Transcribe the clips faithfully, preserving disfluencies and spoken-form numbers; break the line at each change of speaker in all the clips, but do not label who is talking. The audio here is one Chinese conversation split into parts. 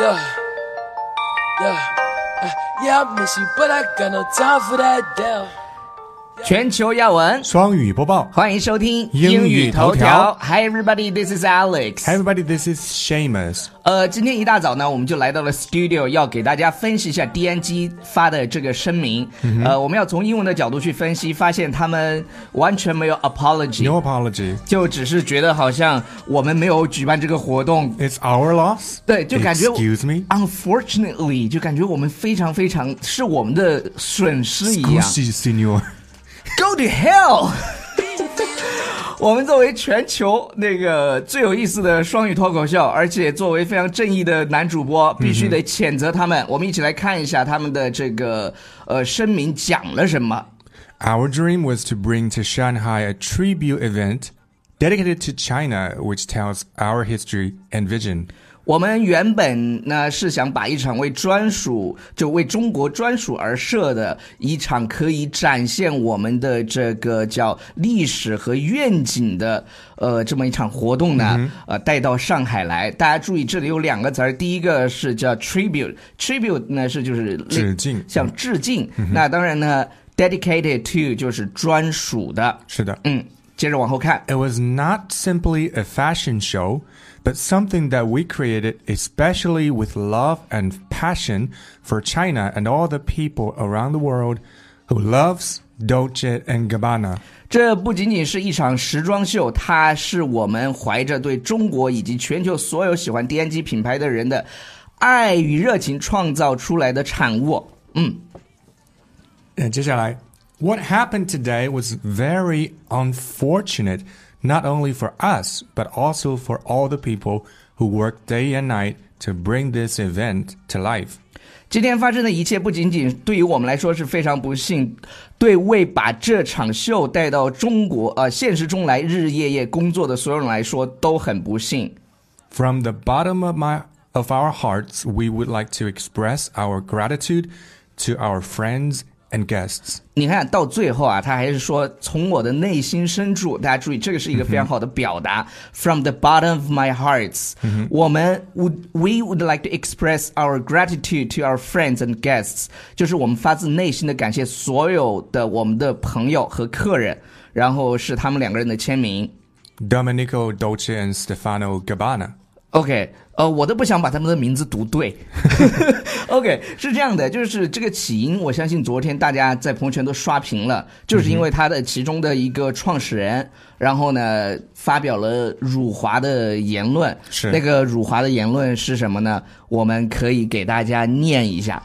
Yeah, yeah, uh, yeah, I miss you, but I got no time for that damn.
全球要闻
双语播报，
欢迎收听
英语头条。
Hi everybody, this is Alex.
Hi everybody, this is Seamus.
呃，今天一大早呢，我们就来到了 studio， 要给大家分析一下 D N G 发的这个声明。嗯、呃，我们要从英文的角度去分析，发现他们完全没有 apology，
No apology，
就只是觉得好像我们没有举办这个活动
It's our loss。
对，就感觉
Excuse me，
Unfortunately， 就感觉我们非常非常是我们的损失一样。
Scusi, signor。Go
to hell 我们作为全球那个最有意思的双语脱口秀，而且作为非常正义的男主播，必须得谴责他们、嗯、我们一起来看一下他们的这个呃声明讲了什么。
Our dream was to bring to Shanghai a tribute event dedicated to China, which tells our history and vision。
我们原本呢是想把一场为专属就为中国专属而设的一场可以展现我们的这个叫历史和愿景的呃这么一场活动呢、嗯、呃带到上海来。大家注意这里有两个词儿，第一个是叫 tribute， tribute 呢是就是
致敬，
像致敬、嗯、那当然呢 dedicated to 就是专属的。
是的，
嗯，接着往后看。
It was not simply a fashion show,but something that we created especially with love and passion for China and all the people around the world who loves Dolce and Gabbana。
这不仅仅是一场时装秀，它是我们怀着对中国以及全球所有喜欢 D N G 品牌的人的爱与热情创造出来的产物。嗯，
接下来 What happened today was very unfortunate,Not only for us, but also for all the people who work day and night to bring this event to life.
今天发生的一切不仅仅对于我们来说是非常不幸，对为把这场秀带到中国呃现实中来日日夜夜工作的所有人来说都很不幸。
From the bottom of my of our hearts, we would like to express our gratitude to our friends and guests.
你看到最后啊，他还是说从我的内心深处，大家注意这个是一个非常好的表达、嗯、From the bottom of my hearts、嗯、我们 would, we would like to express our gratitude to our friends and guests， 就是我们发自内心的感谢所有的我们的朋友和客人，然后是他们两个人的签名
Domenico Dolce and Stefano Gabbana。
OK， 呃，我都不想把他们的名字读对OK， 是这样的，就是这个起因我相信昨天大家在朋友圈都刷屏了，就是因为他的其中的一个创始人、嗯、然后呢发表了辱华的言论。
是
那个辱华的言论是什么呢？我们可以给大家念一下，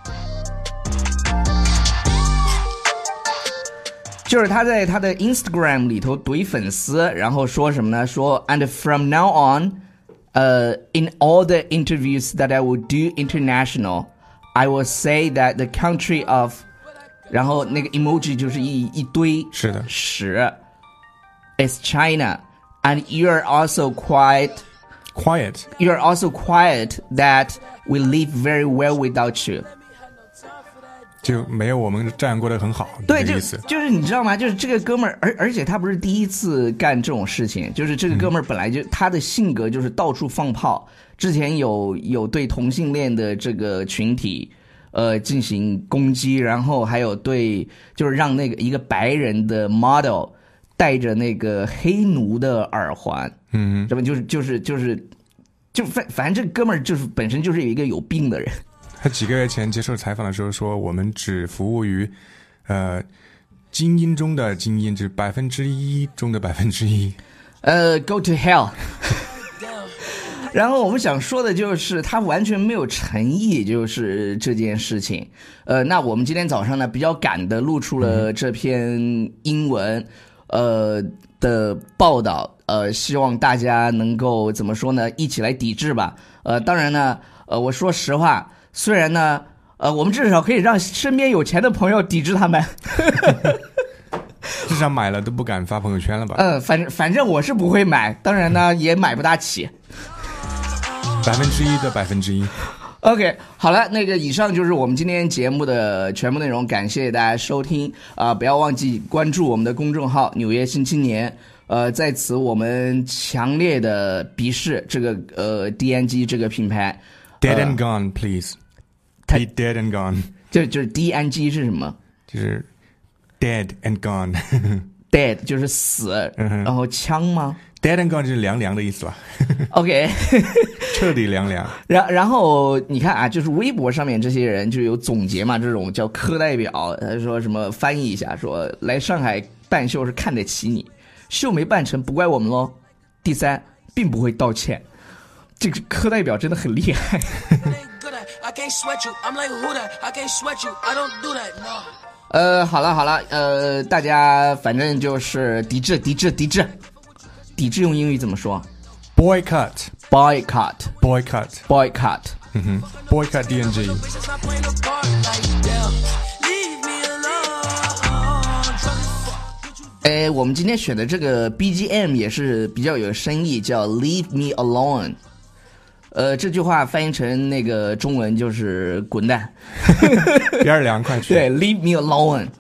就是他在他的 Instagram 里头怼粉丝，然后说什么呢？说 And from now on,Uh, in all the interviews that I will do international, I will say that the country of 然后那个 emoji 就是一一堆
是的
屎 is China, and you're also quiet
quiet
you're also quiet that we live very well without you，
就没有我们这样过得很好。
对，
这个意思
就, 就是你知道吗？就是这个哥们儿，而而且他不是第一次干这种事情，就是这个哥们儿本来就、嗯、他的性格就是到处放炮，之前有有对同性恋的这个群体呃进行攻击，然后还有对就是让那个一个白人的 model 戴着那个黑奴的耳环，
嗯，
这不就是就是就是就反反正这个哥们儿就是本身就是有一个有病的人。
他几个月前接受采访的时候说，我们只服务于呃精英中的精英，就是百分之一中的百分之一。
呃 ，Go to hell 然后我们想说的就是他完全没有诚意，就是这件事情。呃，那我们今天早上呢比较赶的录出了这篇英文呃的报道，呃，希望大家能够怎么说呢，一起来抵制吧。呃，当然呢，呃，我说实话。虽然呢，呃，我们至少可以让身边有钱的朋友抵制他们。
至少买了都不敢发朋友圈了吧？
嗯，反正反正我是不会买，当然呢也买不大起。
百分之一的百分之一。
OK， 好了，那个以上就是我们今天节目的全部内容，感谢大家收听啊、呃！不要忘记关注我们的公众号《纽约新青年》。呃，在此我们强烈的鄙视这个呃 D N G 这个品牌。
Dead and gone, please. Be dead and gone.
就就是 D N G 是什么？
就是 dead and gone.
Dead 就是死，然后枪吗？
Dead and gone 就是凉凉的意思吧
？OK，
彻底凉凉。
然然后你看啊，就是微博上面这些人就有总结嘛，这种叫课代表，他说什么翻译一下，说来上海办秀是看得起你，秀没办成不怪我们咯。第三，并不会道歉。这个课代表真的很厉害。呃，好了好了，呃，大家反正就是抵制抵制抵制。抵制用英语怎么说
？Boycott,
boycott,
boycott,
boycott。
嗯哼 ，boycott D N G。
哎，我们今天选的这个 B G M 也是比较有深意，叫 Leave Me Alone。呃，这句话翻译成那个中文就是滚蛋，
边儿凉快去。
对 ，Leave Me Alone。